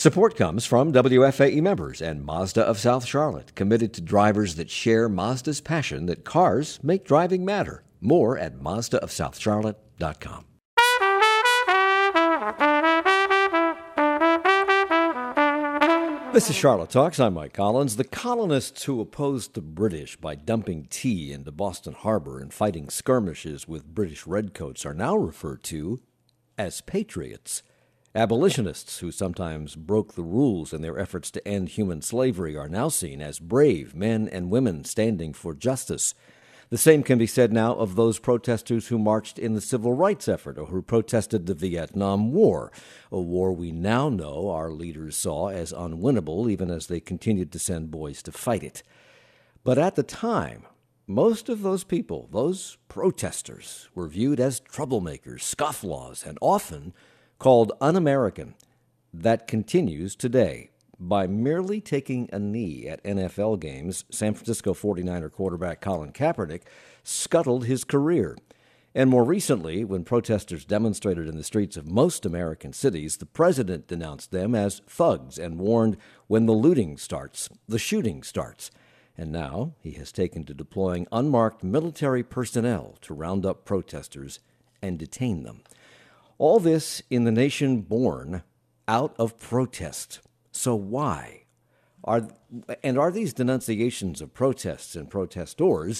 Support comes from WFAE members and Mazda of South Charlotte, committed to drivers that share Mazda's passion that cars make driving matter. More at MazdaofSouthCharlotte.com. This is Charlotte Talks. I'm Mike Collins. The colonists who opposed the British by dumping tea into Boston Harbor and fighting skirmishes with British redcoats are now referred to as patriots. Abolitionists who sometimes broke the rules in their efforts to end human slavery are now seen as brave men and women standing for justice. The same can be said now of those protesters who marched in the civil rights effort or who protested the Vietnam War, a war we now know our leaders saw as unwinnable even as they continued to send boys to fight it. But at the time, most of those people, those protesters, were viewed as troublemakers, scofflaws, and often called un-American. That continues today. By merely taking a knee at NFL games, San Francisco 49er quarterback Colin Kaepernick scuttled his career. And more recently, when protesters demonstrated in the streets of most American cities, the president denounced them as thugs and warned when the looting starts, the shooting starts. And now he has taken to deploying unmarked military personnel to round up protesters and detain them. All this in the nation born out of protest. So why? Are these denunciations of protests and protestors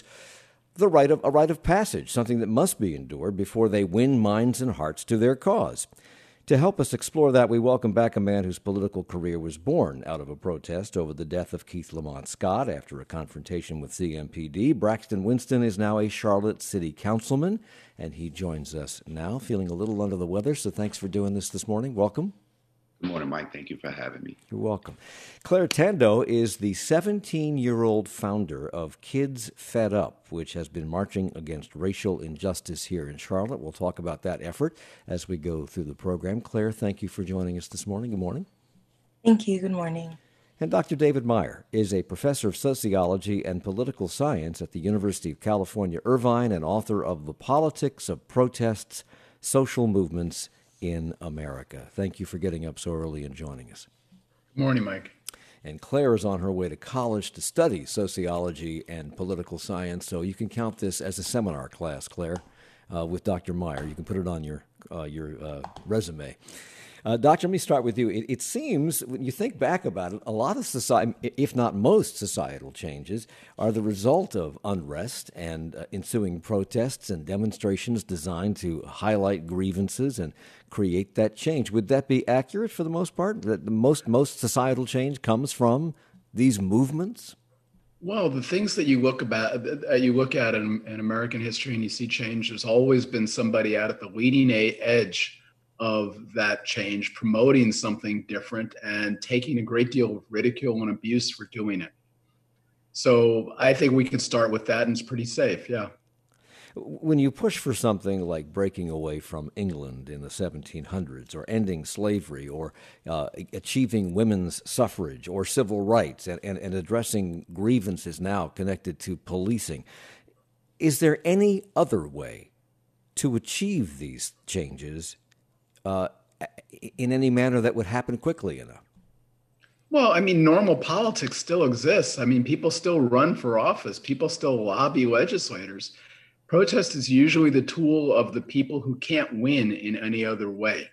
a rite of passage, something that must be endured before they win minds and hearts to their cause? To help us explore that, we welcome back a man whose political career was born out of a protest over the death of Keith Lamont Scott after a confrontation with CMPD. Braxton Winston is now a Charlotte City Councilman, and he joins us now, feeling a little under the weather, so thanks for doing this morning. Welcome. Good morning, Mike. Thank you for having me. You're welcome. Claire Tando is the 17-year-old founder of Kids Fed Up, which has been marching against racial injustice here in Charlotte. We'll talk about that effort as we go through the program. Claire, thank you for joining us this morning. Good morning. Thank you. Good morning. And Dr. David Meyer is a professor of sociology and political science at the University of California, Irvine, and author of The Politics of Protests, Social Movements in America. Thank you for getting up so early and joining us. Good morning, Mike. And Claire is on her way to college to study sociology and political science, so you can count this as a seminar class, Claire, with Dr. Meyer. You can put it on your resume. Doctor, let me start with you. It seems, when you think back about it, a lot of society, if not most societal changes, are the result of unrest and ensuing protests and demonstrations designed to highlight grievances and create that change. Would that be accurate for the most part, that the most societal change comes from these movements? Well, the things that you look at in American history and you see change, there's always been somebody out at the leading edge of that change, promoting something different and taking a great deal of ridicule and abuse for doing it. So I think we can start with that, and it's pretty safe, yeah. When you push for something like breaking away from England in the 1700s, or ending slavery, or achieving women's suffrage or civil rights, and addressing grievances now connected to policing, is there any other way to achieve these changes in any manner that would happen quickly enough? Well, I mean, normal politics still exists. I mean, people still run for office. People still lobby legislators. Protest is usually the tool of the people who can't win in any other way.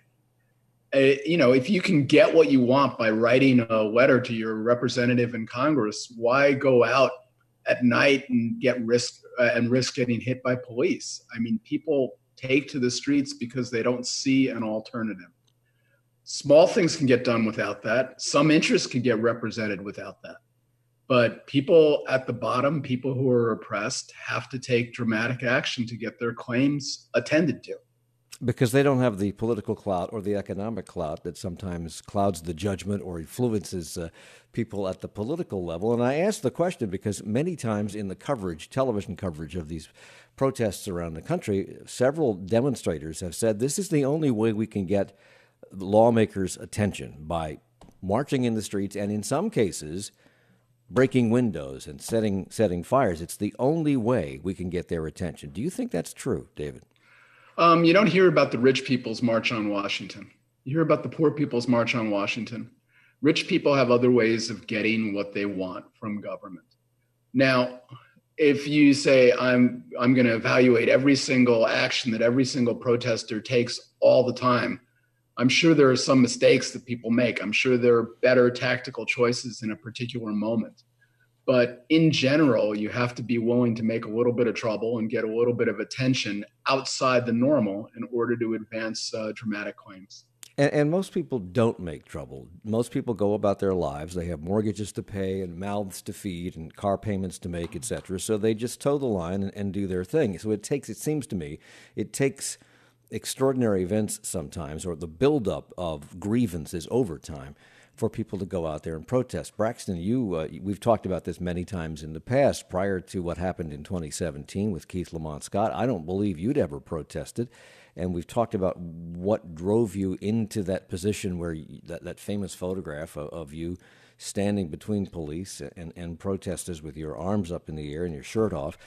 If you can get what you want by writing a letter to your representative in Congress, why go out at night and risk getting hit by police? I mean, people take to the streets because they don't see an alternative. Small things can get done without that. Some interests can get represented without that. But people at the bottom, people who are oppressed, have to take dramatic action to get their claims attended to. Because they don't have the political clout or the economic clout that sometimes clouds the judgment or influences people at the political level. And I ask the question because many times in the television coverage of these protests around the country, several demonstrators have said this is the only way we can get lawmakers' attention, by marching in the streets and in some cases breaking windows and setting fires. It's the only way we can get their attention. Do you think that's true, David? You don't hear about the rich people's march on Washington. You hear about the poor people's march on Washington. Rich people have other ways of getting what they want from government. Now, if you say I'm going to evaluate every single action that every single protester takes all the time, I'm sure there are some mistakes that people make. I'm sure there are better tactical choices in a particular moment. But in general, you have to be willing to make a little bit of trouble and get a little bit of attention outside the normal in order to advance dramatic claims. And most people don't make trouble. Most people go about their lives. They have mortgages to pay and mouths to feed and car payments to make, etc. So they just toe the line and do their thing. So it seems to me, it takes extraordinary events sometimes, or the buildup of grievances over time, for people to go out there and protest. Braxton, we've talked about this many times in the past. Prior to what happened in 2017 with Keith Lamont Scott, I don't believe you'd ever protested. And we've talked about what drove you into that position where that famous photograph of you standing between police and protesters with your arms up in the air and your shirt off.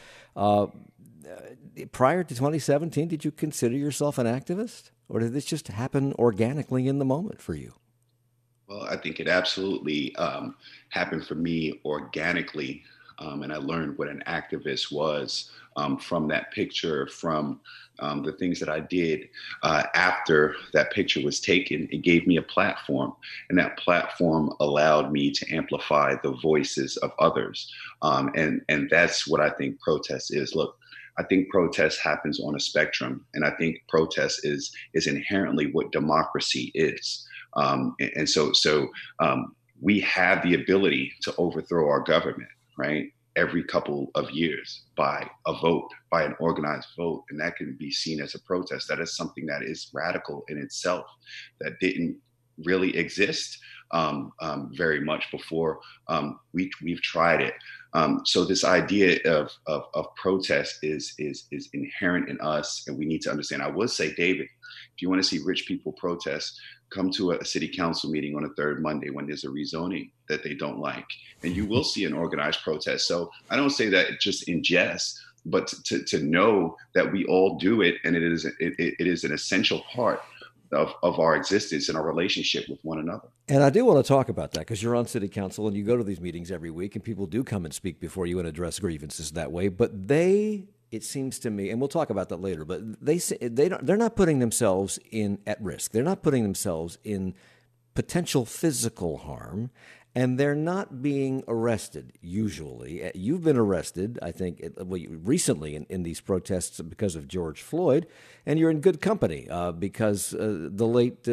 Prior to 2017, did you consider yourself an activist? Or did this just happen organically in the moment for you? Well, I think it absolutely happened for me organically. And I learned what an activist was from that picture, from the things that I did after that picture was taken. It gave me a platform, and that platform allowed me to amplify the voices of others. And that's what I think protest is. Look, I think protest happens on a spectrum, and I think protest is inherently what democracy is. And so we have the ability to overthrow our government, right? Every couple of years by a vote, by an organized vote. And that can be seen as a protest. That is something that is radical in itself, that didn't really exist very much before we've tried it. So this idea of protest is inherent in us, and we need to understand. I would say, David, if you want to see rich people protest, come to a city council meeting on a third Monday when there's a rezoning that they don't like, and you will see an organized protest. So I don't say that just in jest, but to know that we all do it, and it is an essential part of our existence and our relationship with one another. And I do want to talk about that, because you're on city council and you go to these meetings every week, and people do come and speak before you and address grievances that way. But it seems to me, and we'll talk about that later, but they're not putting themselves at risk. They're not putting themselves in potential physical harm, and they're not being arrested, usually. You've been arrested, I think, recently in these protests because of George Floyd, and you're in good company because the late,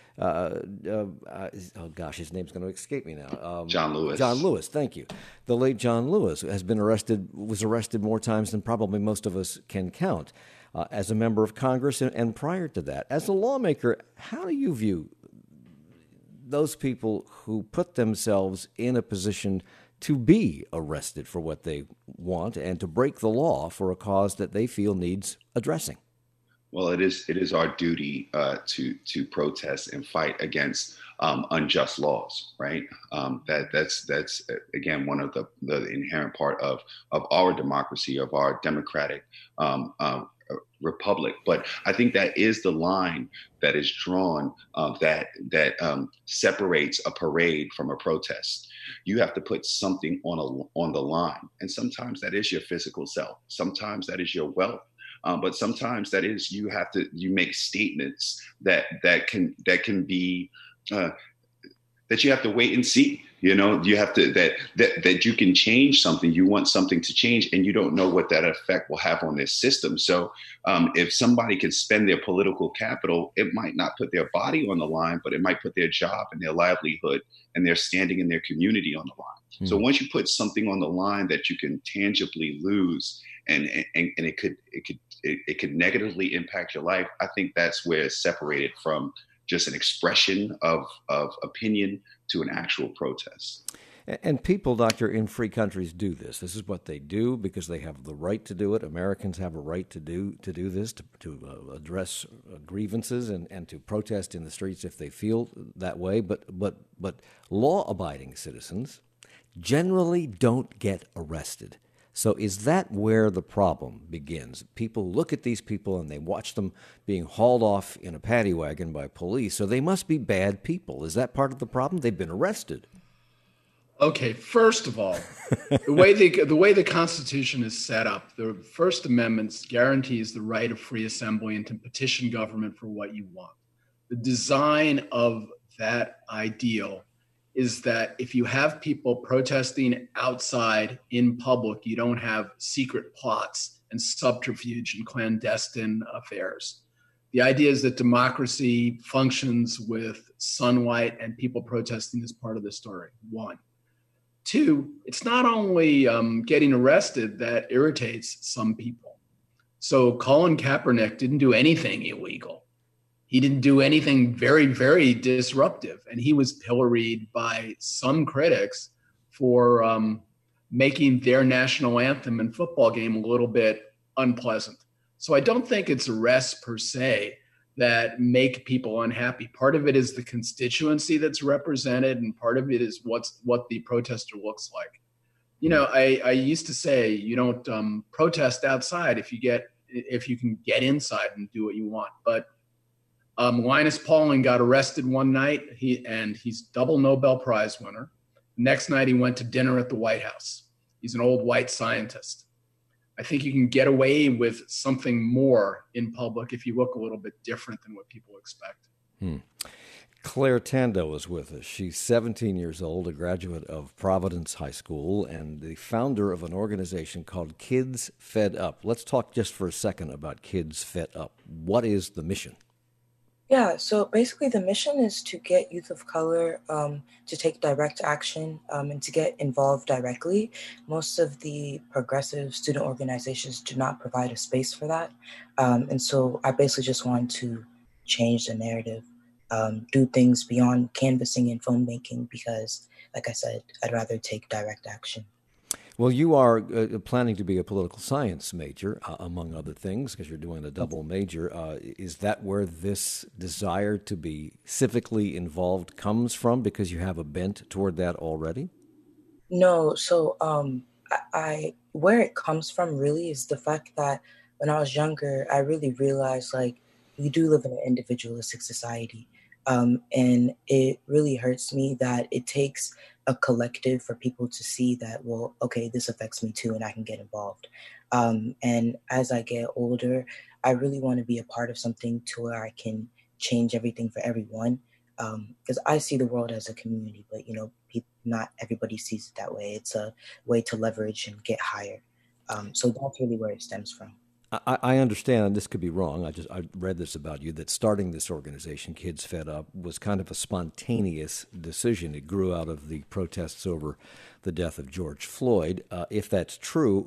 his name's going to escape me now. John Lewis. John Lewis, thank you. The late John Lewis was arrested more times than probably most of us can count as a member of Congress, and prior to that. As a lawmaker, how do you view those people who put themselves in a position to be arrested for what they want and to break the law for a cause that they feel needs addressing? Well, it is our duty to protest and fight against unjust laws, right? That's again one of the inherent part of our democracy, of our democratic republic. But I think that is the line that is drawn that separates a parade from a protest. You have to put something on the line, and sometimes that is your physical self. Sometimes that is your wealth. But sometimes that is you make statements that can be that you have to wait and see. You know, you have to that you can change something. You want something to change, and you don't know what that effect will have on this system. So if somebody can spend their political capital, it might not put their body on the line, but it might put their job and their livelihood and their standing in their community on the line. Mm-hmm. So once you put something on the line that you can tangibly lose, and it could negatively impact your life, I think that's where it's separated from just an expression of opinion to an actual protest. And people, Doctor, in free countries do this. This is what they do because they have the right to do it. Americans have a right to do this, to address grievances and to protest in the streets if they feel that way. But law-abiding citizens generally don't get arrested. So is that where the problem begins? People look at these people and they watch them being hauled off in a paddy wagon by police, so they must be bad people. Is that part of the problem? They've been arrested. Okay, first of all, the way the Constitution is set up, the First Amendment guarantees the right of free assembly and to petition government for what you want. The design of that ideal is that if you have people protesting outside in public, you don't have secret plots and subterfuge and clandestine affairs. The idea is that democracy functions with sunlight and people protesting as part of the story, one. Two, it's not only getting arrested that irritates some people. So Colin Kaepernick didn't do anything illegal. He didn't do anything very, very disruptive. And he was pilloried by some critics for making their national anthem and football game a little bit unpleasant. So I don't think it's arrests per se that make people unhappy. Part of it is the constituency that's represented, and part of it is what the protester looks like. You know, I used to say you don't protest outside if you can get inside and do what you want. But Linus Pauling got arrested one night. He's double Nobel Prize winner. Next night he went to dinner at the White House. He's an old white scientist. I think you can get away with something more in public if you look a little bit different than what people expect. Claire Tandell is with us. She's 17 years old, a graduate of Providence High School, and the founder of an organization called Kids Fed Up. Let's talk just for a second about Kids Fed Up. What is the mission? Yeah, so basically the mission is to get youth of color to take direct action and to get involved directly. Most of the progressive student organizations do not provide a space for that. And so I basically just want to change the narrative, do things beyond canvassing and phone banking because, like I said, I'd rather take direct action. Well, you are planning to be a political science major, among other things, because you're doing a double major. Is that where this desire to be civically involved comes from, because you have a bent toward that already? No, so I where it comes from really is the fact that when I was younger, I really realized like we do live in an individualistic society. And it really hurts me that it takes a collective for people to see that, well, okay, this affects me too, and I can get involved. And as I get older, I really want to be a part of something to where I can change everything for everyone. Because I see the world as a community, but not everybody sees it that way. It's a way to leverage and get higher. So that's really where it stems from. I understand, and this could be wrong. I read this about you, that starting this organization, Kids Fed Up, was kind of a spontaneous decision. It grew out of the protests over the death of George Floyd. If that's true,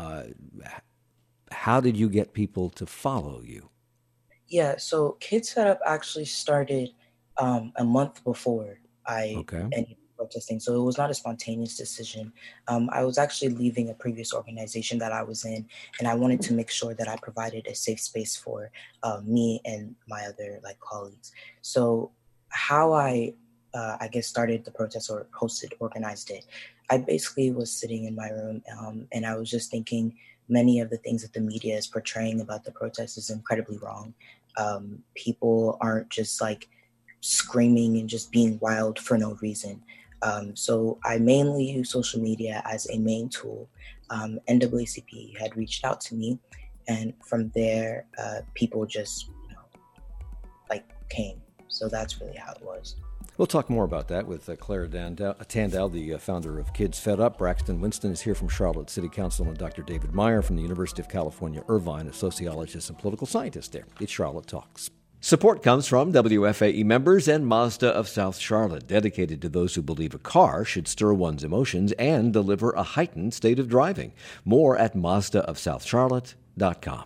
how did you get people to follow you? Yeah, so Kids Fed Up actually started a month before I ended protesting. So it was not a spontaneous decision. I was actually leaving a previous organization that I was in, and I wanted to make sure that I provided a safe space for me and my other colleagues. So how I guess started the protest or organized it, I basically was sitting in my room and I was just thinking many of the things that the media is portraying about the protest is incredibly wrong. People aren't just screaming and just being wild for no reason. So I mainly use social media as a main tool. NAACP had reached out to me, and from there, people just, came. So that's really how it was. We'll talk more about that with Claire Tandell, the founder of Kids Fed Up. Braxton Winston is here from Charlotte City Council, and Dr. David Meyer from the University of California, Irvine, a sociologist and political scientist there. It's Charlotte Talks. Support comes from WFAE members and Mazda of South Charlotte, dedicated to those who believe a car should stir one's emotions and deliver a heightened state of driving. More at MazdaofSouthCharlotte.com.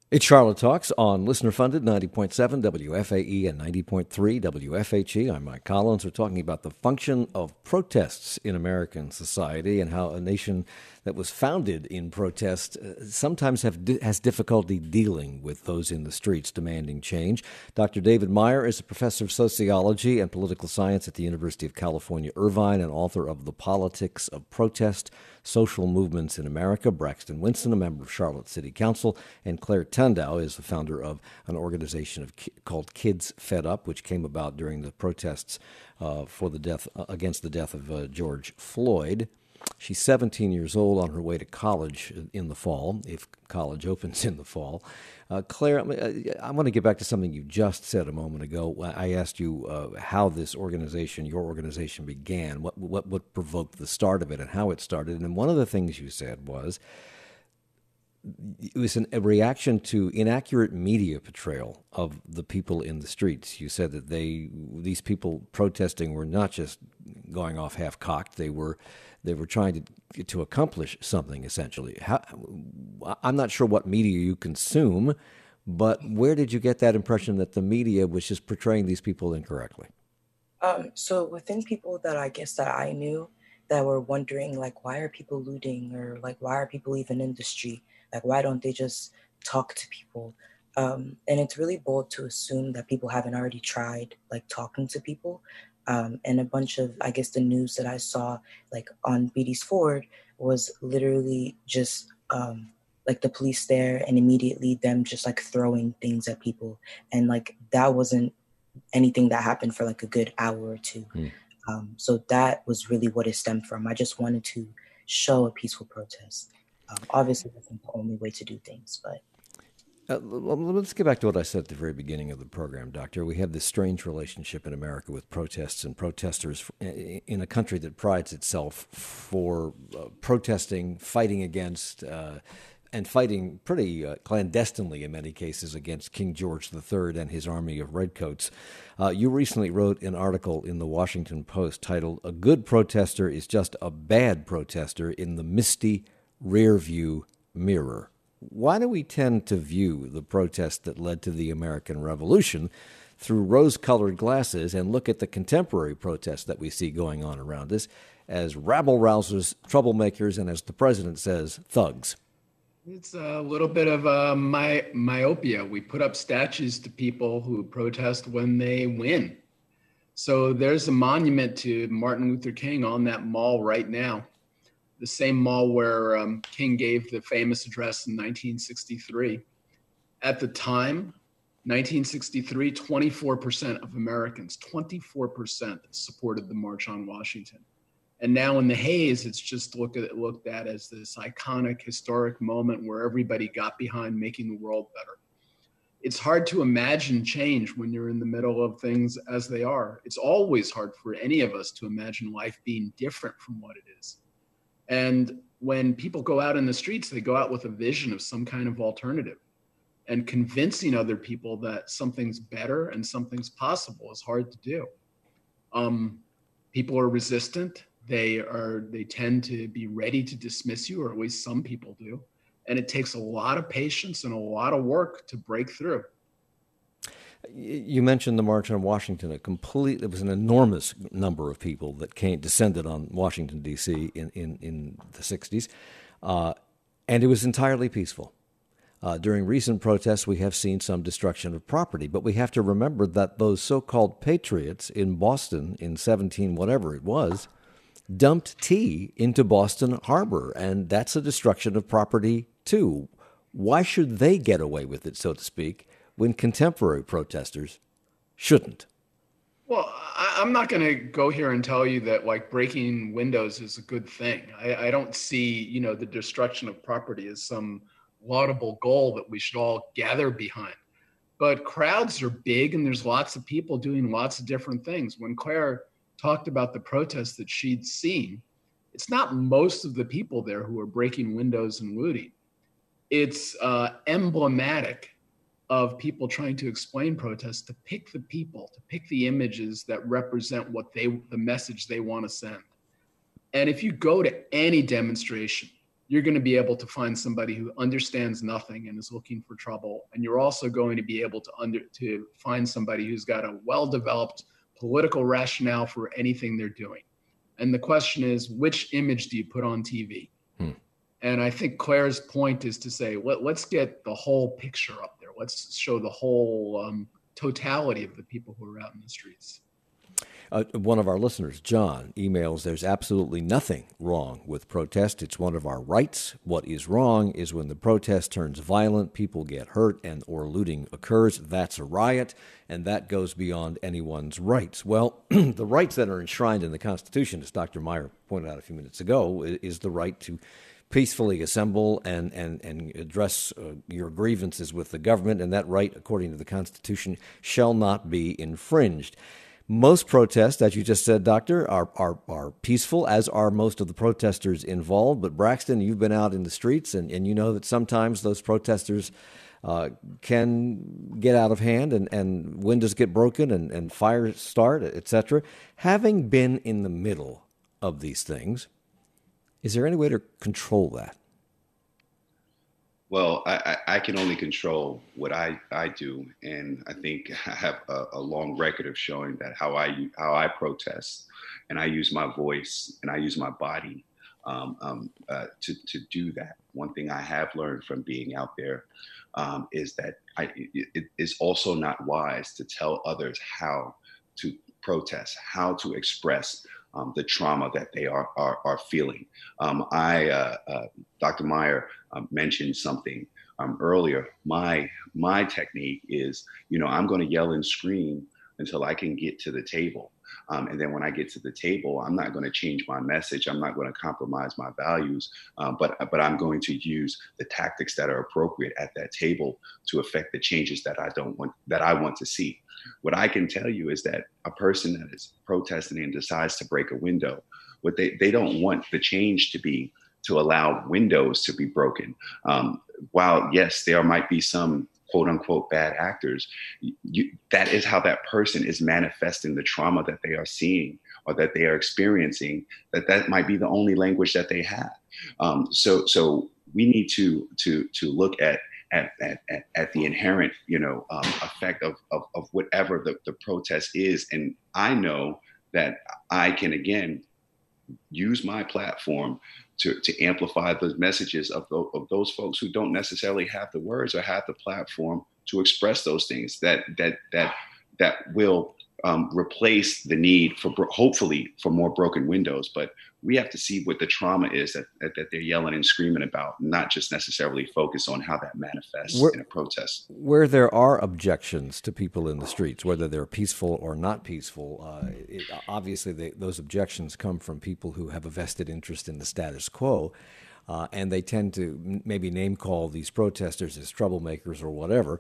It's Charlotte Talks on listener-funded 90.7 WFAE and 90.3 WFHE. I'm Mike Collins. We're talking about the function of protests in American society and how a nation that was founded in protest sometimes has difficulty dealing with those in the streets demanding change. Dr. David Meyer is a professor of sociology and political science at the University of California, Irvine, and author of The Politics of Protest, Social Movements in America. Braxton Winston, a member of Charlotte City Council, and Claire Tandau is the founder of an organization called Kids Fed Up, which came about during the protests against the death of George Floyd. She's 17 years old, on her way to college in the fall, if college opens in the fall. Claire, I want to get back to something you just said a moment ago. I asked you how this organization, your organization, began, what provoked the start of it and how it started. And one of the things you said was it was a reaction to inaccurate media portrayal of the people in the streets. You said that these people protesting were not just going off half-cocked. They were trying to accomplish something, essentially. I'm not sure what media you consume, but where did you get that impression that the media was just portraying these people incorrectly? So within people that I guess that I knew that were wondering, like, why are people looting, or like, why are people even in the street? Like, why don't they just talk to people? And it's really bold to assume that people haven't already tried, like, talking to people. And a bunch of, I guess, the news that I saw, like, on Beatty's Ford was literally just, like, the police there and immediately them just, like, throwing things at people. And, like, that wasn't anything that happened for, like, a good hour or two. So that was really what it stemmed from. I just wanted to show a peaceful protest. Obviously, that's not the only way to do things, but... let's get back to what I said at the very beginning of the program, Doctor. We have this strange relationship in America with protests and protesters in a country that prides itself for protesting, fighting against, and fighting pretty clandestinely in many cases against King George III and his army of redcoats. You recently wrote an article in the Washington Post titled, "A Good Protester is Just a Bad Protester in the Misty Rearview Mirror." Why do we tend to view the protest that led to the American Revolution through rose-colored glasses and look at the contemporary protests that we see going on around us as rabble-rousers, troublemakers, and, as the president says, thugs? It's a little bit of myopia. We put up statues to people who protest when they win. So there's a monument to Martin Luther King on that mall right now. The same mall where King gave the famous address in 1963. At the time, 1963, 24% of Americans, 24% supported the March on Washington. And now in the haze, it's just looked at as this iconic, historic moment where everybody got behind making the world better. It's hard to imagine change when you're in the middle of things as they are. It's always hard for any of us to imagine life being different from what it is. And when people go out in the streets, they go out with a vision of some kind of alternative. And convincing other people that something's better and something's possible is hard to do. People are resistant. They tend to be ready to dismiss you, or at least some people do. And it takes a lot of patience and a lot of work to break through. You mentioned the March on Washington. It was an enormous number of people that descended on Washington, D.C. in the 60s, and it was entirely peaceful. During recent protests, we have seen some destruction of property, but we have to remember that those so-called patriots in Boston in 17, whatever it was, dumped tea into Boston Harbor, and that's a destruction of property too. Why should they get away with it, so to speak, when contemporary protesters shouldn't? Well, I'm not going to go here and tell you that, like, breaking windows is a good thing. I don't see, the destruction of property as some laudable goal that we should all gather behind. But crowds are big, and there's lots of people doing lots of different things. When Claire talked about the protests that she'd seen, it's not most of the people there who are breaking windows and looting. It's emblematic of people trying to explain protests, to pick the people, to pick the images that represent the message they want to send. And if you go to any demonstration you're going to be able to find somebody who understands nothing and is looking for trouble. And you're also going to be able to find somebody who's got a well-developed political rationale for anything they're doing. And the question is, which image do you put on TV? And I think Claire's point is to say, let's get the whole picture up there. Let's show the whole totality of the people who are out in the streets. One of our listeners, John, emails, there's absolutely nothing wrong with protest. It's one of our rights. What is wrong is when the protest turns violent, people get hurt, and or looting occurs. That's a riot, and that goes beyond anyone's rights. Well, the rights that are enshrined in the Constitution, as Dr. Meyer pointed out a few minutes ago, is the right to peacefully assemble and address your grievances with the government, and that right, according to the Constitution, shall not be infringed. Most protests, as you just said, Doctor, are peaceful, as are most of the protesters involved. But Braxton, you've been out in the streets, and you know that sometimes those protesters can get out of hand, and windows get broken, and fires start, etc. Having been in the middle of these things, is there any way to control that? Well, I can only control what I do, and I think I have a long record of showing that how I protest, and I use my voice and I use my body to do that. One thing I have learned from being out there is that it is also not wise to tell others how to protest, how to express the trauma that they are feeling. Dr. Meyer mentioned something earlier. My technique is, I'm going to yell and scream until I can get to the table. And then when I get to the table, I'm not going to change my message. I'm not going to compromise my values, but I'm going to use the tactics that are appropriate at that table to affect the changes that I want to see. What I can tell you is that a person that is protesting and decides to break a window, what they don't want the change to be to allow windows to be broken. While yes, there might be some quote unquote bad actors, that is how that person is manifesting the trauma that they are seeing or that they are experiencing, that might be the only language that they have. So we need to look at the inherent, effect of whatever the protest is. And I know that I can, again, use my platform to amplify the messages of those folks who don't necessarily have the words or have the platform to express those things that will replace the need for hopefully for more broken windows. But we have to see what the trauma is that they're yelling and screaming about, not just necessarily focus on how that manifests in a protest. Where there are objections to people in the streets, whether they're peaceful or not peaceful, obviously those objections come from people who have a vested interest in the status quo. And they tend to maybe name call these protesters as troublemakers or whatever,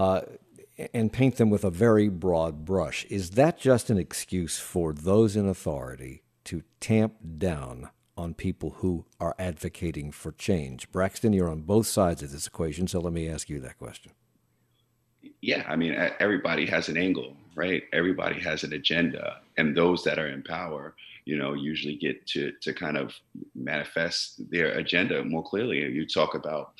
and paint them with a very broad brush. Is that just an excuse for those in authority to tamp down on people who are advocating for change? Braxton, you're on both sides of this equation, so let me ask you that question. Yeah, I mean, everybody has an angle, right? Everybody has an agenda, and those that are in power, usually get to kind of manifest their agenda more clearly. You talk about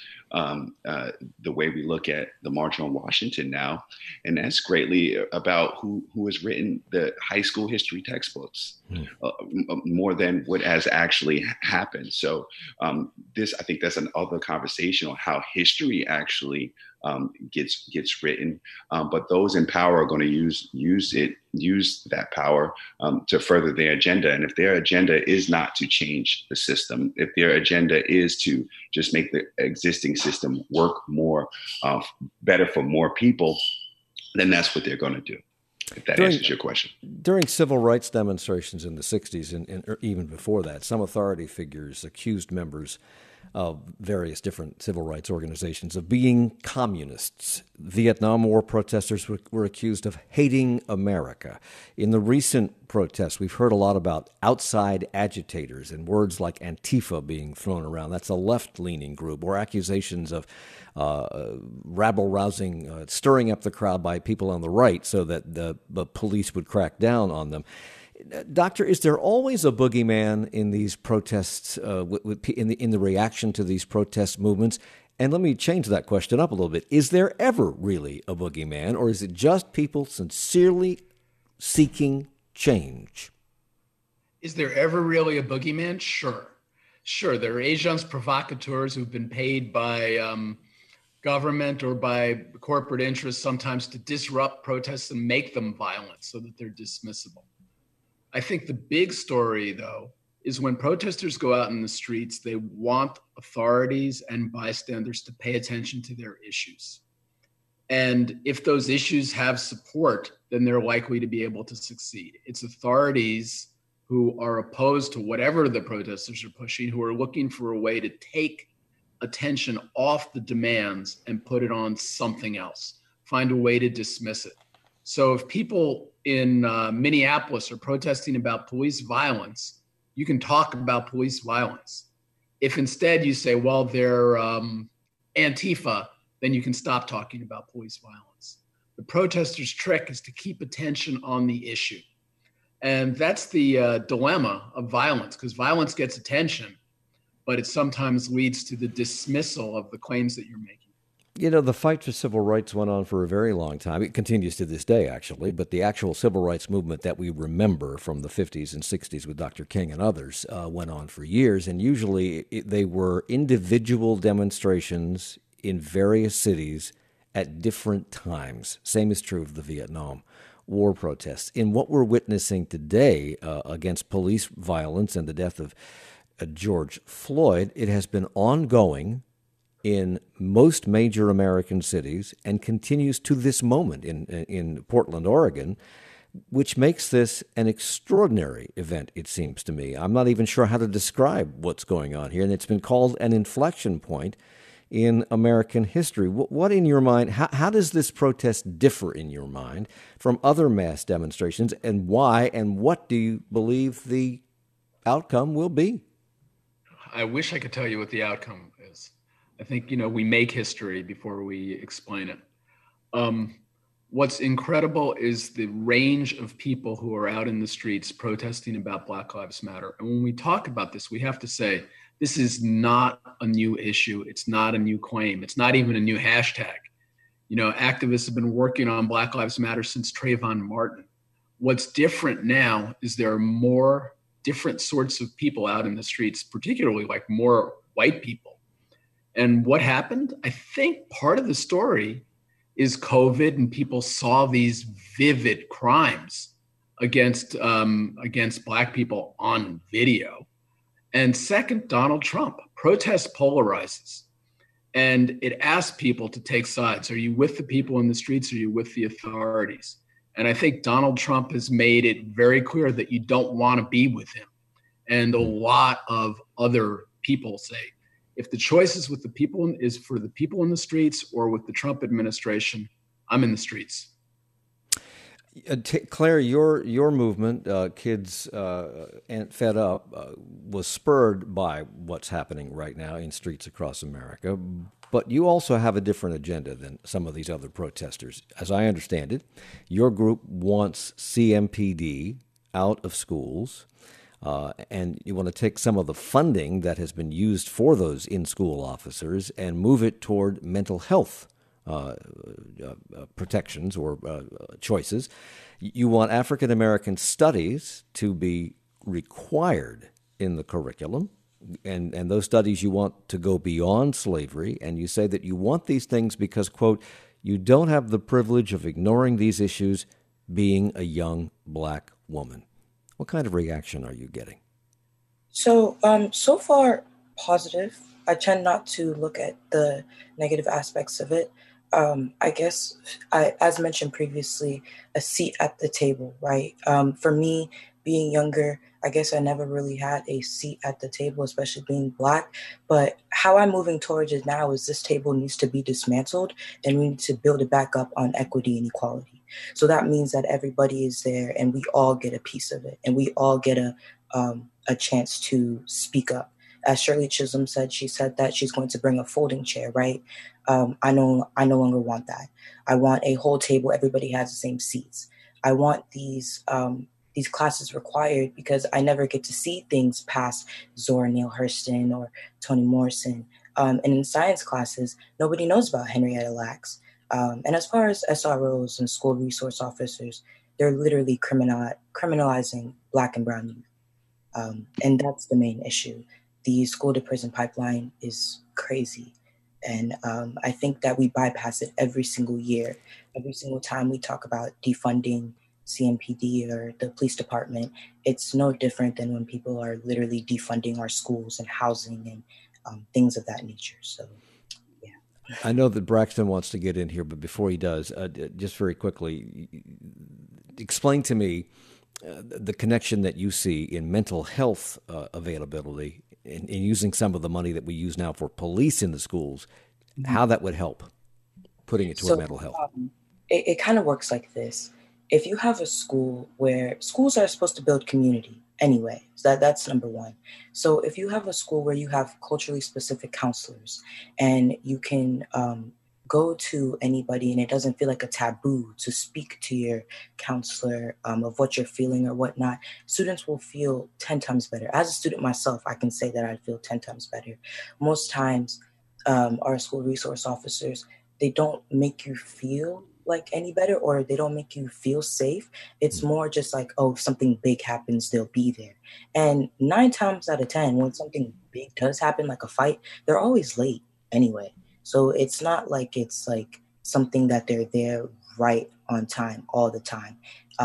the way we look at the March on Washington now, and that's greatly about who has written the high school history textbooks more than what has actually happened. So I think that's another conversation on how history actually gets written, but those in power are going to use that power to further their agenda. And if their agenda is not to change the system, if their agenda is to just make the existing system work more better for more people, then that's what they're going to do. If that answers your question. During civil rights demonstrations in the 60s and even before that, some authority figures accused members of various different civil rights organizations of being communists. Vietnam War protesters were accused of hating America. In the recent protests, we've heard a lot about outside agitators and words like Antifa being thrown around. That's a left-leaning group, or accusations of rabble-rousing, stirring up the crowd by people on the right so that the police would crack down on them. Doctor, is there always a boogeyman in these protests, in the reaction to these protest movements? And let me change that question up a little bit. Is there ever really a boogeyman, or is it just people sincerely seeking change? Is there ever really a boogeyman? Sure. There are agents provocateurs who've been paid by government or by corporate interests sometimes to disrupt protests and make them violent so that they're dismissible. I think the big story, though, is when protesters go out in the streets, they want authorities and bystanders to pay attention to their issues. And if those issues have support, then they're likely to be able to succeed. It's authorities who are opposed to whatever the protesters are pushing, who are looking for a way to take attention off the demands and put it on something else, find a way to dismiss it. So if people in Minneapolis are protesting about police violence, you can talk about police violence. If instead you say, well, they're Antifa, then you can stop talking about police violence. The protesters' trick is to keep attention on the issue. And that's the dilemma of violence, because violence gets attention, but it sometimes leads to the dismissal of the claims that you're making. You know, the fight for civil rights went on for a very long time. It continues to this day, actually, but the actual civil rights movement that we remember from the 50s and 60s with Dr. King and others went on for years, and usually they were individual demonstrations in various cities at different times. Same is true of the Vietnam War protests. In what we're witnessing today against police violence and the death of George Floyd, it has been ongoing in most major American cities and continues to this moment in Portland, Oregon, which makes this an extraordinary event, it seems to me. I'm not even sure how to describe what's going on here, and it's been called an inflection point in American history. What in your mind, how does this protest differ in your mind from other mass demonstrations, and why, and what do you believe the outcome will be? I wish I could tell you what the outcome is. I think, we make history before we explain it. What's incredible is the range of people who are out in the streets protesting about Black Lives Matter. And when we talk about this, we have to say, this is not a new issue. It's not a new claim. It's not even a new hashtag. Activists have been working on Black Lives Matter since Trayvon Martin. What's different now is there are more different sorts of people out in the streets, particularly like more white people. And what happened? I think part of the story is COVID, and people saw these vivid crimes against Black people on video. And second, Donald Trump. Protest polarizes, and it asks people to take sides. Are you with the people in the streets? Or are you with the authorities? And I think Donald Trump has made it very clear that you don't want to be with him. And a lot of other people say, if the choice is with the people is for the people in the streets or with the Trump administration, I'm in the streets. Claire, your movement, Kids Fed Up, was spurred by what's happening right now in streets across America. But you also have a different agenda than some of these other protesters. As I understand it, your group wants CMPD out of schools. And you want to take some of the funding that has been used for those in-school officers and move it toward mental health protections or choices. You want African American studies to be required in the curriculum, and those studies you want to go beyond slavery, and you say that you want these things because, quote, you don't have the privilege of ignoring these issues being a young Black woman. What kind of reaction are you getting? So far, positive. I tend not to look at the negative aspects of it. I guess, as mentioned previously, a seat at the table, right? For me, being younger, I guess I never really had a seat at the table, especially being Black. But how I'm moving towards it now is this table needs to be dismantled, and we need to build it back up on equity and equality. So that means that everybody is there and we all get a piece of it, and we all get a chance to speak up. As Shirley Chisholm said, she said that she's going to bring a folding chair, right? I no longer want that. I want a whole table. Everybody has the same seats. I want these these classes required because I never get to see things past Zora Neale Hurston or Toni Morrison. And in science classes, nobody knows about Henrietta Lacks. And as far as SROs and school resource officers, they're literally criminalizing Black and brown youth. And that's the main issue. The school to prison pipeline is crazy. And I think that we bypass it every single year. Every single time we talk about defunding CMPD or the police department, it's no different than when people are literally defunding our schools and housing and things of that nature. So, yeah. I know that Braxton wants to get in here, but before he does, just very quickly, explain to me the connection that you see in mental health availability in using some of the money that we use now for police in the schools, how that would help putting it toward mental health. It kind of works like this. If you have a school where schools are supposed to build community anyway, so that's number one. So if you have a school where you have culturally specific counselors and you can go to anybody and it doesn't feel like a taboo to speak to your counselor of what you're feeling or whatnot, students will feel 10 times better. As a student myself, I can say that I feel 10 times better. Most times, our school resource officers, they don't make you feel like any better or they don't make you feel safe. It's more just like, oh, if something big happens, they'll be there. And 9 times out of 10, when something big does happen, like a fight, they're always late anyway. So it's not like it's like something that they're there right on time all the time.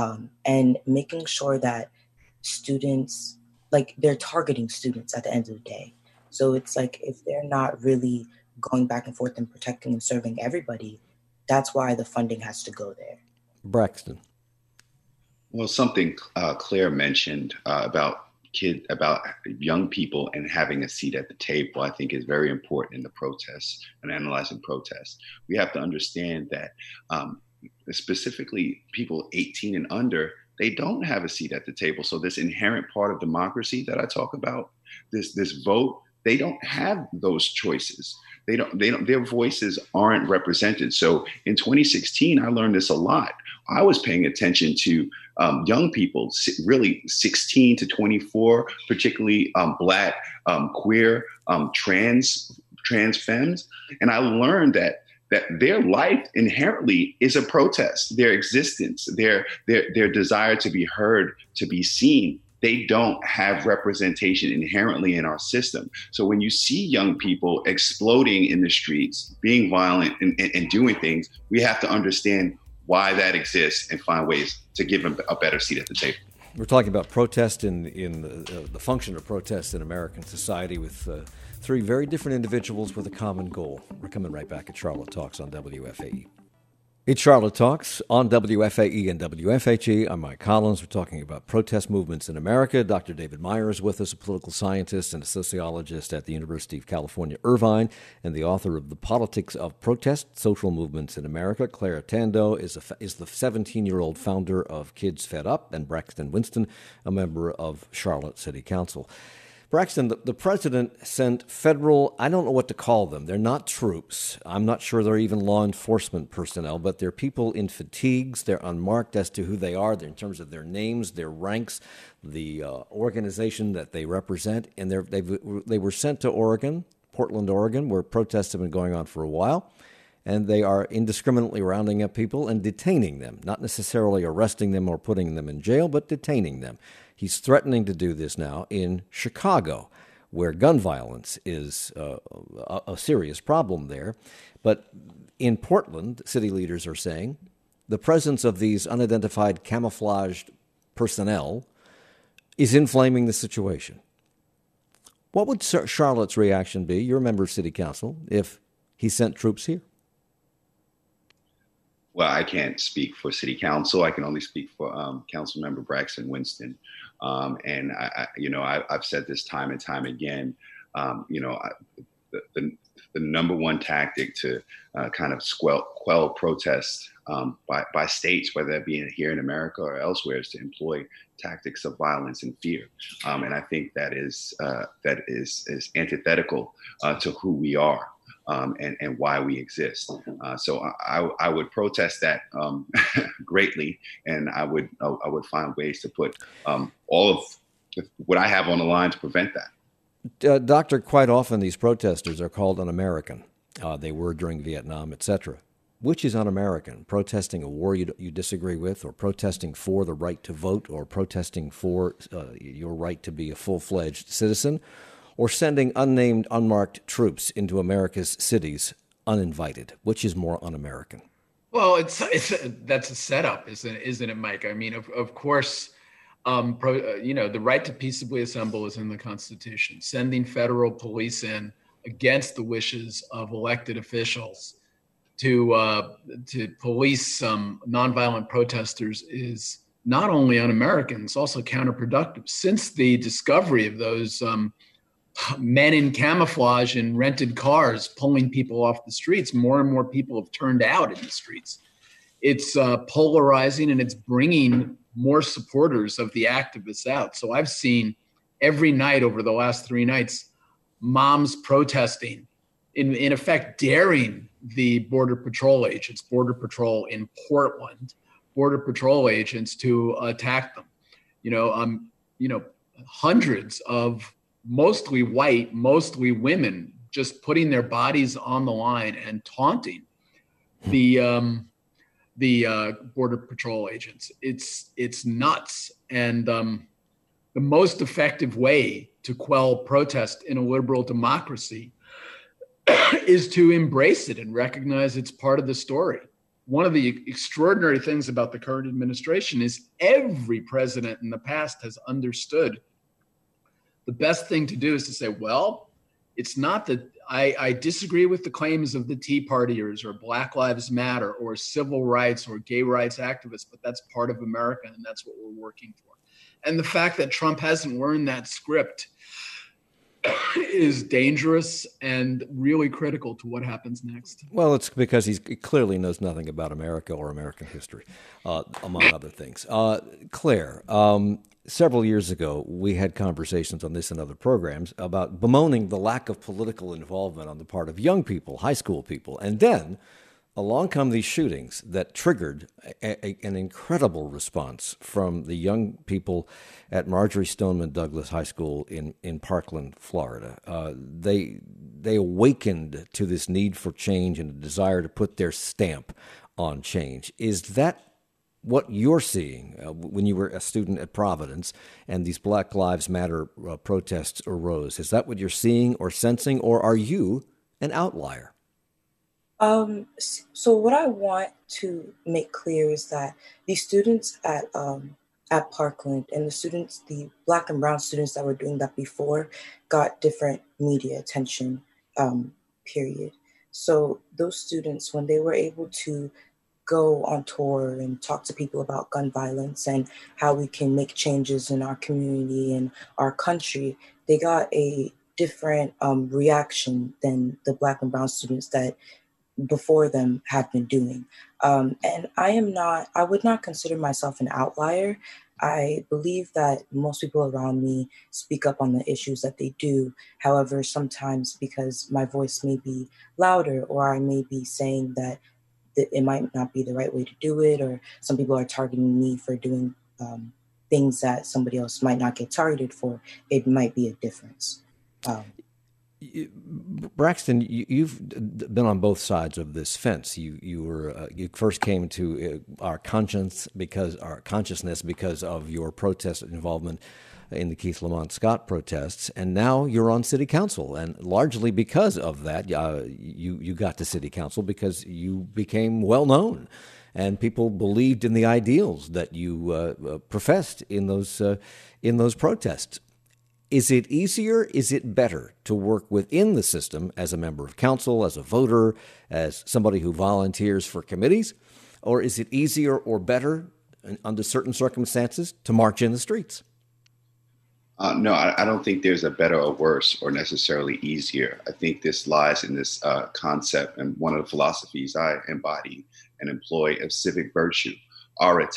And making sure that students, like they're targeting students at the end of the day. So it's like if they're not really going back and forth and protecting and serving everybody, that's why the funding has to go there. Braxton. Well, something Claire mentioned about young people and having a seat at the table, I think is very important in the protests and analyzing protests. We have to understand that specifically people 18 and under, they don't have a seat at the table. So this inherent part of democracy that I talk about, this vote, they don't have those choices. Their voices aren't represented. So in 2016, I learned this a lot. I was paying attention to young people, really 16 to 24, particularly Black, queer, trans femmes. And I learned that their life inherently is a protest. Their existence, their desire to be heard, to be seen, they don't have representation inherently in our system. So when you see young people exploding in the streets, being violent and doing things, we have to understand why that exists and find ways to give them a better seat at the table. We're talking about protest in the function of protest in American society with 3 very different individuals with a common goal. We're coming right back at Charlotte Talks on WFAE. It's Charlotte Talks on WFAE and WFHE. I'm Mike Collins. We're talking about protest movements in America. Dr. David Meyer is with us, a political scientist and a sociologist at the University of California, Irvine, and the author of The Politics of Protest, Social Movements in America. Clara Tando is the 17-year-old founder of Kids Fed Up, and Braxton Winston, a member of Charlotte City Council. Braxton, the president sent federal, I don't know what to call them. They're not troops. I'm not sure they're even law enforcement personnel, but they're people in fatigues. They're unmarked as to who they are in terms of their names, their ranks, the organization that they represent. And they were sent to Oregon, Portland, Oregon, where protests have been going on for a while. And they are indiscriminately rounding up people and detaining them, not necessarily arresting them or putting them in jail, but detaining them. He's threatening to do this now in Chicago, where gun violence is a serious problem there. But in Portland, city leaders are saying the presence of these unidentified camouflaged personnel is inflaming the situation. What would Charlotte's reaction be, you're a member of city council, if he sent troops here? Well, I can't speak for city council. I can only speak for council member Braxton Winston. And I've said this time and time again, the number one tactic to kind of quell protests by states, whether that be here in America or elsewhere, is to employ tactics of violence and fear. And I think that is antithetical to who we are. and why we exist. So I would protest that greatly, and I would find ways to put all of what I have on the line to prevent that. Doctor, quite often these protesters are called un-American. They were during Vietnam, etc. Which is un-American? Protesting a war you disagree with, or protesting for the right to vote, or protesting for your right to be a full-fledged citizen, or sending unnamed, unmarked troops into America's cities uninvited? Which is more un-American? Well, that's a setup, isn't it, Mike? I mean, of course, the right to peaceably assemble is in the Constitution. Sending federal police in against the wishes of elected officials to police nonviolent protesters is not only un-American, it's also counterproductive. Since the discovery of those men in camouflage in rented cars pulling people off the streets, more and more people have turned out in the streets. It's polarizing, and it's bringing more supporters of the activists out. So I've seen every night over the last 3 nights, moms protesting, in effect daring the Border Patrol agents, Border Patrol in Portland, Border Patrol agents to attack them. Hundreds of mostly white, mostly women, just putting their bodies on the line and taunting the Border Patrol agents. It's nuts. And the most effective way to quell protest in a liberal democracy is to embrace it and recognize it's part of the story. One of the extraordinary things about the current administration is every president in the past has understood the best thing to do is to say, well, it's not that I disagree with the claims of the Tea Partiers or Black Lives Matter or civil rights or gay rights activists, but that's part of America, and that's what we're working for. And the fact that Trump hasn't learned that script is dangerous and really critical to what happens next. Well, it's because he clearly knows nothing about America or American history, among other things. Claire, several years ago, we had conversations on this and other programs about bemoaning the lack of political involvement on the part of young people, high school people. And then along come these shootings that triggered an incredible response from the young people at Marjory Stoneman Douglas High School in Parkland, Florida. They awakened to this need for change and a desire to put their stamp on change. Is that what you're seeing when you were a student at Providence and these Black Lives Matter protests arose? Is that what you're seeing or sensing, or are you an outlier? So what I want to make clear is that the students at Parkland and the Black and brown students that were doing that before got different media attention, period. So those students, when they were able to go on tour and talk to people about gun violence and how we can make changes in our community and our country, they got a different reaction than the Black and brown students that before them have been doing. And I would not consider myself an outlier. I believe that most people around me speak up on the issues that they do. However, sometimes because my voice may be louder, or I may be saying that it might not be the right way to do it, or some people are targeting me for doing things that somebody else might not get targeted for, it might be a difference. Braxton, you've been on both sides of this fence. You first came to our consciousness because of your protest involvement in the Keith Lamont Scott protests, and now you're on city council, and largely because of that, you got to city council because you became well known, and people believed in the ideals that you professed in those protests. Is it easier? Is it better to work within the system as a member of council, as a voter, as somebody who volunteers for committees? Or is it easier or better, under certain circumstances, to march in the streets? No, I don't think there's a better or worse or necessarily easier. I think this lies in this concept and one of the philosophies I embody and employ of civic virtue, arete.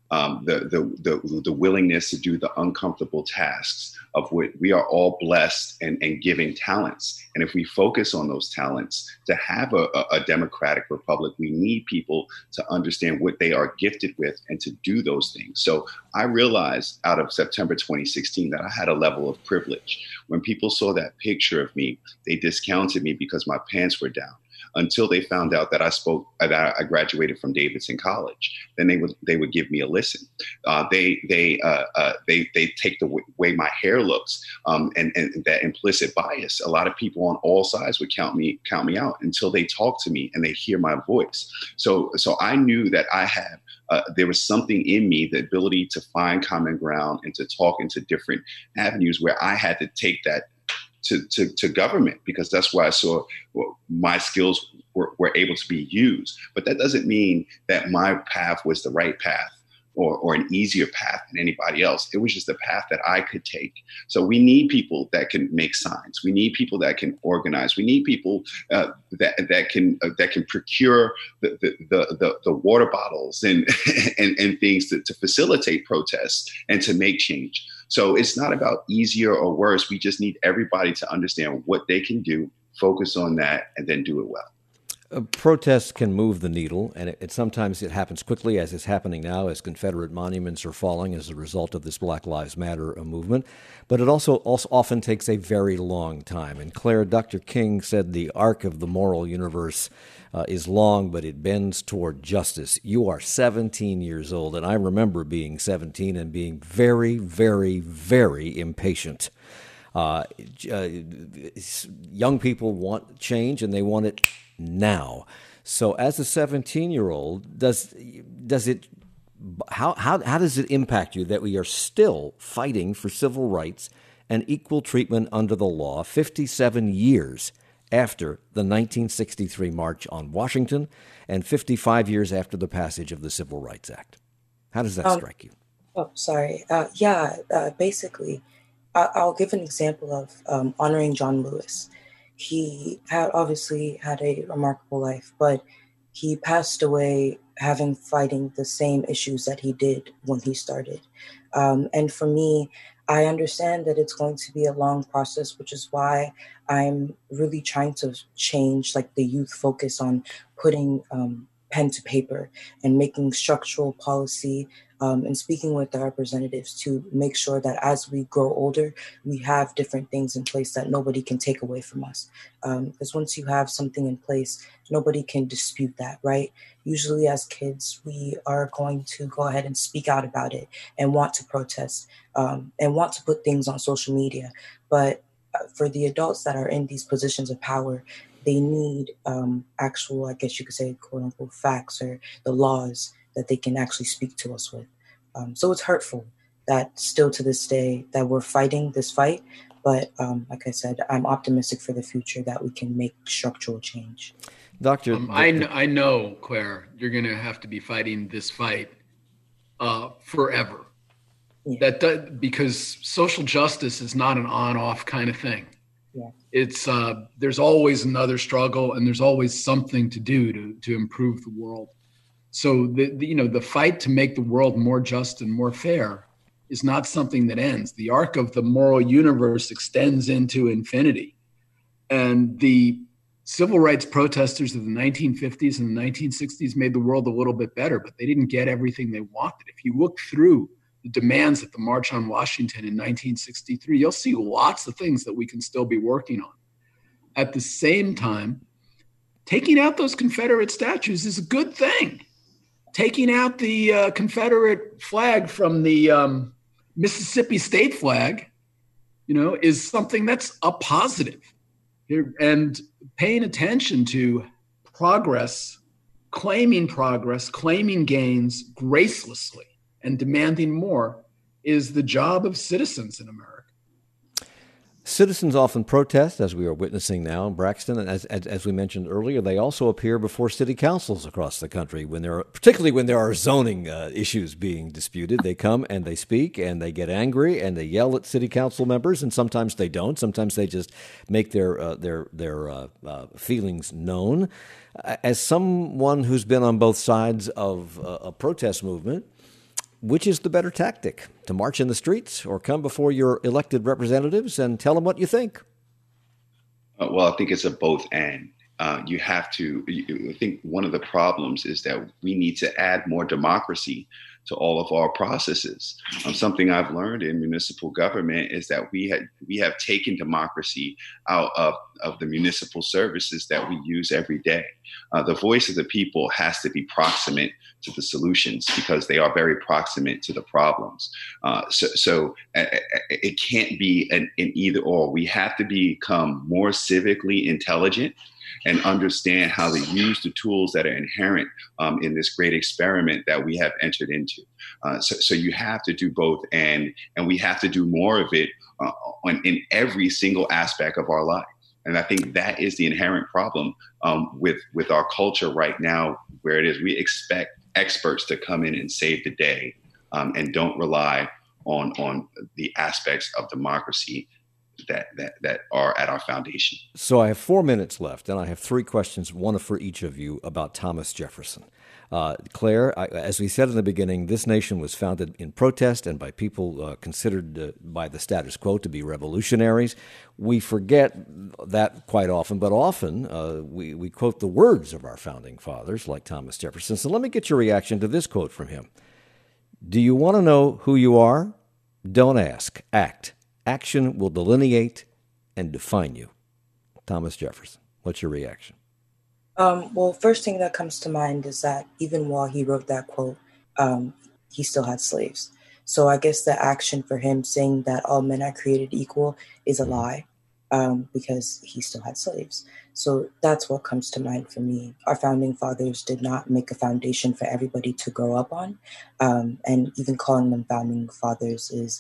the willingness to do the uncomfortable tasks of what we are all blessed and giving talents. And if we focus on those talents to have a democratic republic, we need people to understand what they are gifted with and to do those things. So I realized out of September 2016 that I had a level of privilege. When people saw that picture of me, they discounted me because my pants were down, until they found out that I graduated from Davidson College. Then they would give me a listen. They take the way my hair looks, and that implicit bias. A lot of people on all sides would count me out until they talk to me and they hear my voice. So I knew that I had there was something in me, the ability to find common ground and to talk into different avenues, where I had to take that to government, because that's where I saw my skills were able to be used. But that doesn't mean that my path was the right path or an easier path than anybody else. It was just a path that I could take. So we need people that can make signs. We need people that can organize. We need people that can procure the water bottles and things to facilitate protests and to make change. So it's not about easier or worse. We just need everybody to understand what they can do, focus on that, and then do it well. Protests can move the needle, and sometimes it happens quickly, as is happening now, as Confederate monuments are falling as a result of this Black Lives Matter movement. But it also often takes a very long time. And Claire, Dr. King said the arc of the moral universe is long, but it bends toward justice. You are 17 years old, and I remember being 17 and being very, very, very impatient. Young people want change, and they want it now. So as a 17-year-old, how does it impact you that we are still fighting for civil rights and equal treatment under the law 57 years after the 1963 March on Washington and 55 years after the passage of the Civil Rights Act? How does that strike you? Oh, sorry. Basically, I'll give an example of honoring John Lewis. He obviously had a remarkable life, but he passed away fighting the same issues that he did when he started. And for me, I understand that it's going to be a long process, which is why I'm really trying to change the youth focus on putting pen to paper and making structural policy and speaking with the representatives to make sure that as we grow older, we have different things in place that nobody can take away from us. Because once you have something in place, nobody can dispute that, right? Usually as kids, we are going to go ahead and speak out about it and want to protest and want to put things on social media. But for the adults that are in these positions of power, they need actual, I guess you could say, quote unquote, facts or the laws that they can actually speak to us with. So it's hurtful that still to this day that we're fighting this fight. But like I said, I'm optimistic for the future that we can make structural change. Doctor, I know, Claire, you're going to have to be fighting this fight forever. Yeah. Because social justice is not an on-off kind of thing. Yeah. It's there's always another struggle, and there's always something to do to improve the world. So the fight to make the world more just and more fair is not something that ends. The arc of the moral universe extends into infinity, and the civil rights protesters of the 1950s and the 1960s made the world a little bit better, but they didn't get everything they wanted. If you look through the demands at the March on Washington in 1963, you'll see lots of things that we can still be working on. At the same time, taking out those Confederate statues is a good thing. Taking out the Confederate flag from the Mississippi state flag, is something that's a positive. And paying attention to progress, claiming gains gracelessly, and demanding more is the job of citizens in America. Citizens often protest, as we are witnessing now in Braxton, and as we mentioned earlier, they also appear before city councils across the country particularly when there are zoning issues being disputed. They come and they speak and they get angry and they yell at city council members, and sometimes they don't. Sometimes they just make their feelings known. As someone who's been on both sides of a protest movement, which is the better tactic, to march in the streets or come before your elected representatives and tell them what you think? Well, I think it's a both and. You have to, I think one of the problems is that we need to add more democracy to all of our processes. Something I've learned in municipal government is that we have taken democracy out of the municipal services that we use every day. The voice of the people has to be proximate to the solutions because they are very proximate to the problems. So it can't be an either or. We have to become more civically intelligent and understand how to use the tools that are inherent in this great experiment that we have entered into. So you have to do both, and we have to do more of it in every single aspect of our life. And I think that is the inherent problem with our culture right now, where it is we expect experts to come in and save the day and don't rely on the aspects of democracy that are at our foundation. So I have 4 minutes left, and I have 3 questions, one for each of you, about Thomas Jefferson. Claire, as we said in the beginning, this nation was founded in protest and by people considered by the status quo to be revolutionaries. We forget that quite often, but often we quote the words of our founding fathers, like Thomas Jefferson. So let me get your reaction to this quote from him. Do you want to know who you are? Don't ask. Act. Action will delineate and define you. Thomas Jefferson, what's your reaction? Well, first thing that comes to mind is that even while he wrote that quote, he still had slaves. So I guess the action for him saying that all men are created equal is a lie, because he still had slaves. So that's what comes to mind for me. Our founding fathers did not make a foundation for everybody to grow up on. And even calling them founding fathers is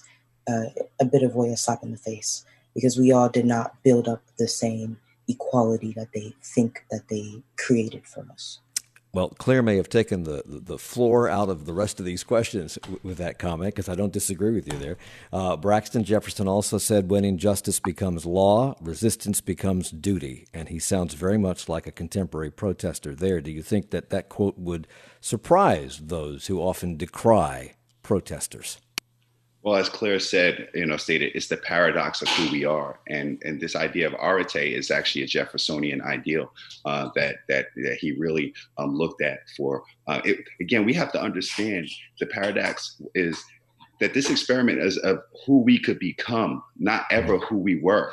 a bit of a slap in the face, because we all did not build up the same equality that they think that they created for us. Well, Claire may have taken the floor out of the rest of these questions with that comment, because I don't disagree with you there. Braxton Jefferson also said, when injustice becomes law, resistance becomes duty. And he sounds very much like a contemporary protester there. Do you think that quote would surprise those who often decry protesters? Well, as Claire said, stated, it's the paradox of who we are, and this idea of arete is actually a Jeffersonian ideal that he really looked at. Again, we have to understand the paradox is that this experiment is of who we could become, not ever who we were.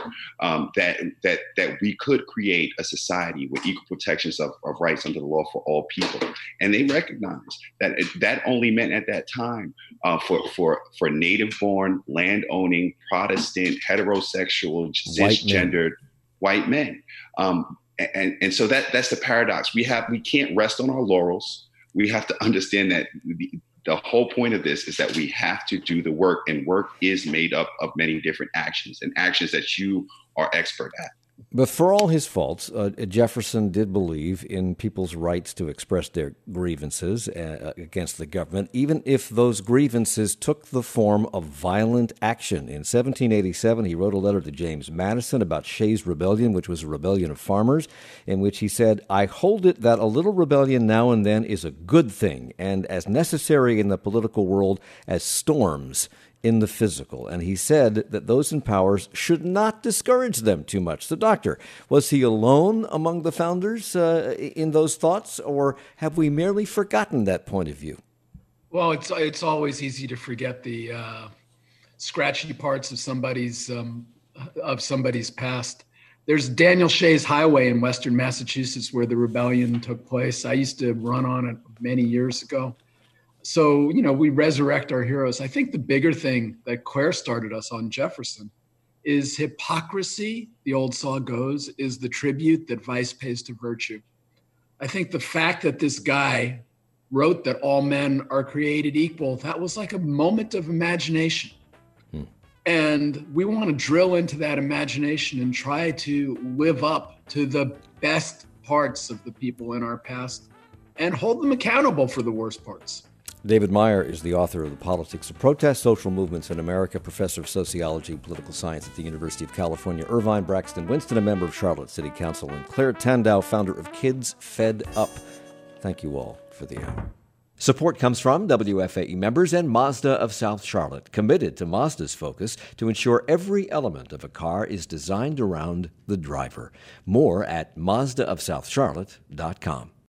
That we could create a society with equal protections of rights under the law for all people, and they recognized that that only meant at that time for native-born, land-owning, Protestant, heterosexual, cisgendered white men. And so that's the paradox. We can't rest on our laurels. We have to understand that the whole point of this is that we have to do the work, and work is made up of many different actions, and actions that you are expert at. But for all his faults, Jefferson did believe in people's rights to express their grievances against the government, even if those grievances took the form of violent action. In 1787, he wrote a letter to James Madison about Shays' Rebellion, which was a rebellion of farmers, in which he said, I hold it that a little rebellion now and then is a good thing, and as necessary in the political world as storms in the physical. And he said that those in power should not discourage them too much. So, Doctor, was he alone among the founders in those thoughts, or have we merely forgotten that point of view? Well, it's always easy to forget the scratchy parts of somebody's past. There's Daniel Shays Highway in Western Massachusetts where the rebellion took place. I used to run on it many years ago. So, we resurrect our heroes. I think the bigger thing that Claire started us on Jefferson is hypocrisy, the old saw goes, is the tribute that vice pays to virtue. I think the fact that this guy wrote that all men are created equal, that was like a moment of imagination. And we want to drill into that imagination and try to live up to the best parts of the people in our past and hold them accountable for the worst parts. David Meyer is the author of The Politics of Protest, Social Movements in America, professor of sociology and political science at the University of California, Irvine. Braxton Winston, a member of Charlotte City Council, and Claire Tandow, founder of Kids Fed Up. Thank you all for the hour. Support comes from WFAE members and Mazda of South Charlotte, committed to Mazda's focus to ensure every element of a car is designed around the driver. More at MazdaofSouthCharlotte.com.